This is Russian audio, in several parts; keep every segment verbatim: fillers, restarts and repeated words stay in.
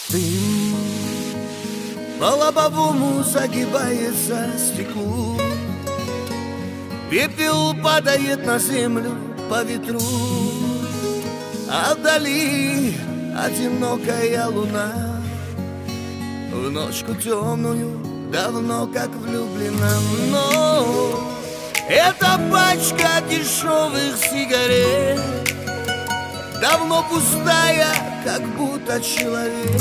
Дым по лобовому загибается стеклу, пепел падает на землю по ветру, а вдали одинокая луна в ночку темную давно как влюблена. Но эта пачка дешевых сигарет давно пустая, как будто человек.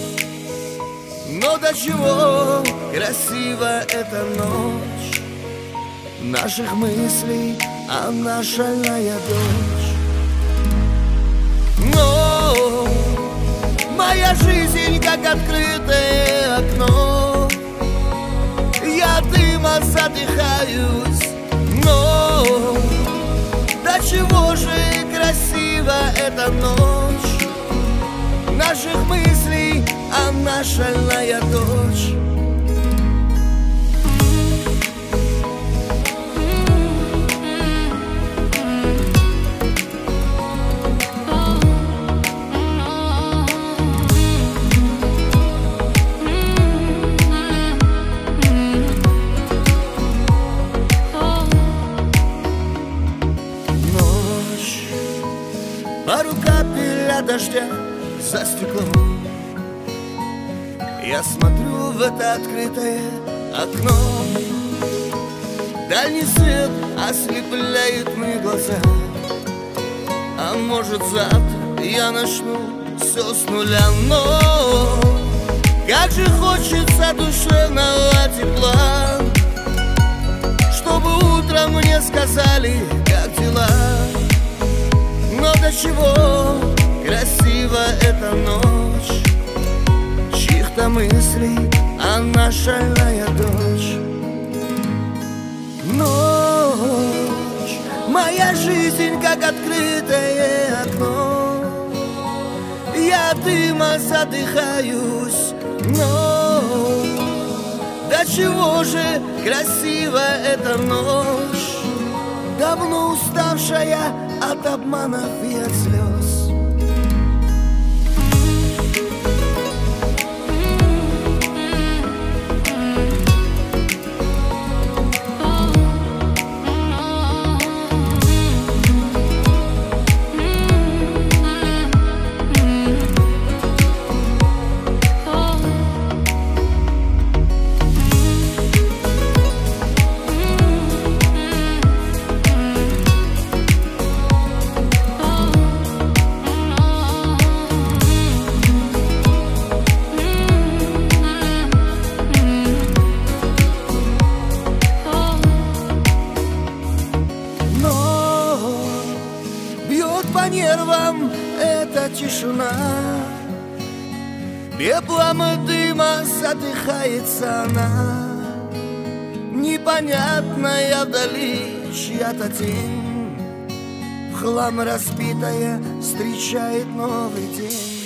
Но до чего красива эта ночь наших мыслей, она шальная дочь. Но моя жизнь как открытое окно, я дыма задыхаюсь. Но до чего же красива эта ночь наших мыслей, она шальная дочь. Пару капель от дождя за стеклом, я смотрю в это открытое окно. Дальний свет ослепляет мои глаза, а может завтра я начну все с нуля. Но как же хочется душевного тепла, чтобы утром мне сказали, как дела. Но до чего красива эта ночь чьих-то мыслей, она шальная дочь. Ночь, моя жизнь как открытое окно, я дыма задыхаюсь. Но до чего же красива эта ночь, давно уставшая от обманов и от слез. По нервам эта тишина, пеплом и дыма задыхается она. Непонятная вдали чья-то тень, в хлам разбитая встречает новый день.